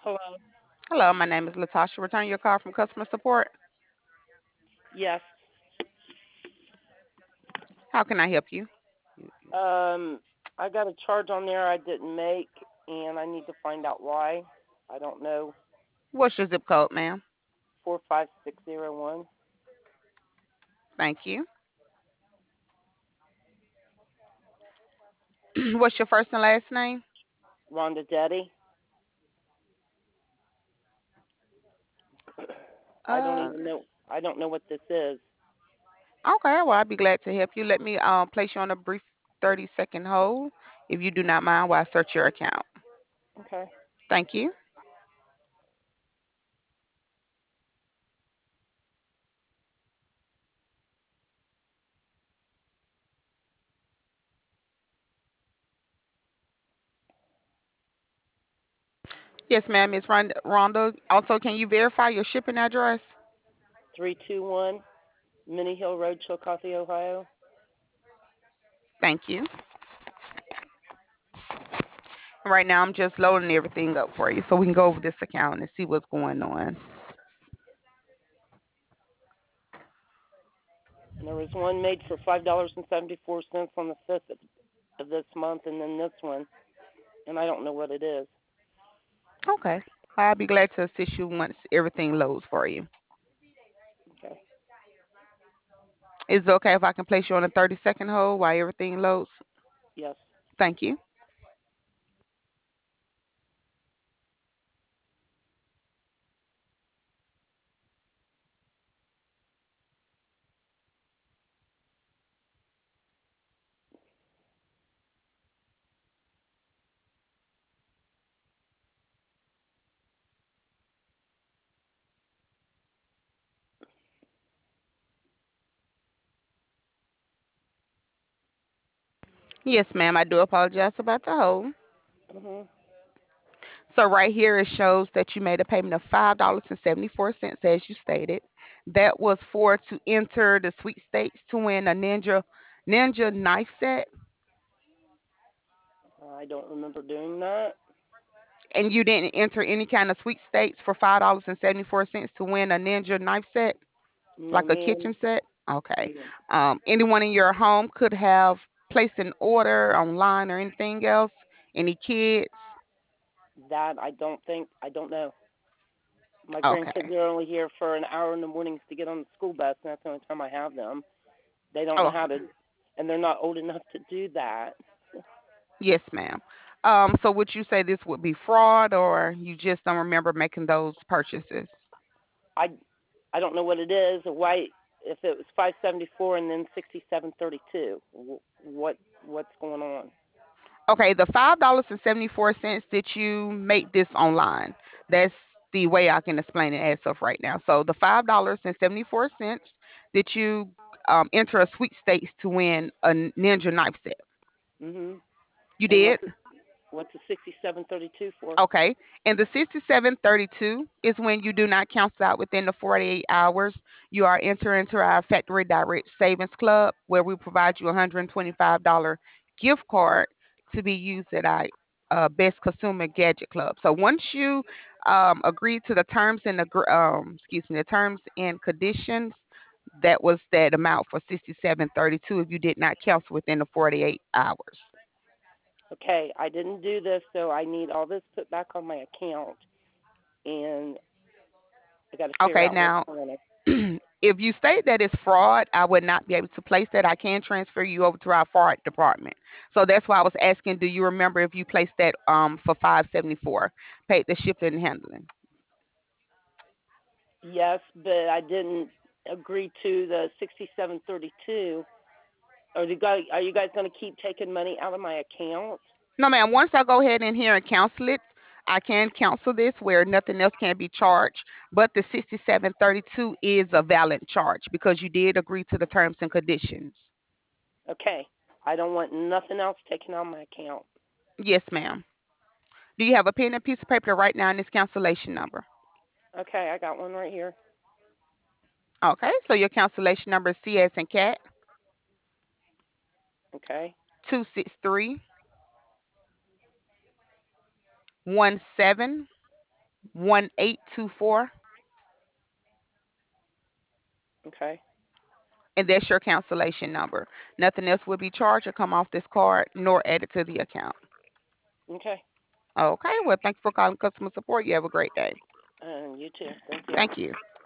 Hello. Hello, my name is Latasha. Return your call from customer support. Yes. How can I help you? Um, I got a charge on there I didn't make, and I need to find out why. I don't know. What's your zip code, ma'am? 45601. Thank you. What's your first and last name? Rhonda Deddy. I don't Uh, even know. I don't know what this is. okay, well, I'd be glad to help you. Let me place you on a brief 30-second hold, if you do not mind, while I search your account. Okay. Thank you. Yes, ma'am, Miss Rhonda. Also, can you verify your shipping address? 321 Minnie Hill Road, Chillicothe, Ohio. Thank you. Right now, I'm just loading everything up for you so we can go over this account and see what's going on. And there was one made for $5.74 on the 5th of this month, and then this one, and I don't know what it is. Okay. I'll be glad to assist you once everything loads for you. Okay. Is it okay if I can place you on a 30-second hold while everything loads? Yes. Thank you. Yes, ma'am. I do apologize about the hold. Mhm. So right here it shows that you made a payment of $5.74 as you stated. That was for to enter the sweepstakes to win a ninja knife set, I don't remember doing that. and you didn't enter any kind of sweepstakes for $5.74 to win a ninja knife set, No, like a ma'am. kitchen set. Okay. No. Anyone in your home could have placed an order online or anything else. Any kids? That I don't know. My grandkids Okay. are only here for an hour in the mornings to get on the school bus, and that's the only time I have them. They don't know Oh, how to, and they're not old enough to do that. yes, ma'am. So would you say this would be fraud, or you just don't remember making those purchases? I I don't know what it is or why. If it was 574 and then 6732, what's going on? Okay, the $5.74 that you make this online. That's the way I can explain it as of right now. So the $5.74 that you enter a sweepstakes to win a ninja knife set. Mhm. You And did? what's the 6732 for? Okay. And the 6732 is when you do not cancel out within the 48 hours. You are entering into our Factory Direct Savings Club, where we provide you a $125 gift card to be used at our Best Consumer Gadget Club. So once you agree to the terms and the terms and conditions, that was that amount for 6732 if you did not cancel within the 48 hours. Okay, I didn't do this, so I need all this put back on my account, and I got to figure Okay, out what's now going on. if you state that it's fraud, I would not be able to place that. I can transfer you over to our fraud department. So that's why I was asking, do you remember if you placed that for 574, paid the shipping and handling? Yes, but I didn't agree to the 6732. Are you guys going to keep taking money out of my account? No, ma'am. Once I go ahead in here and cancel it, I can cancel this where nothing else can be charged. But the 6732 is a valid charge because you did agree to the terms and conditions. Okay. I don't want nothing else taken out of my account. Yes, ma'am. Do you have a pen and piece of paper to write down this cancellation number? Okay, I got one right here. Okay, so your cancellation number is CS and cat Okay. 263 17 1824, Okay. and that's your cancellation number. Nothing else will be charged or come off this card nor added to the account. Okay. Okay, well, thank you for calling customer support. You have a great day. And you too. Thank you. Thank you.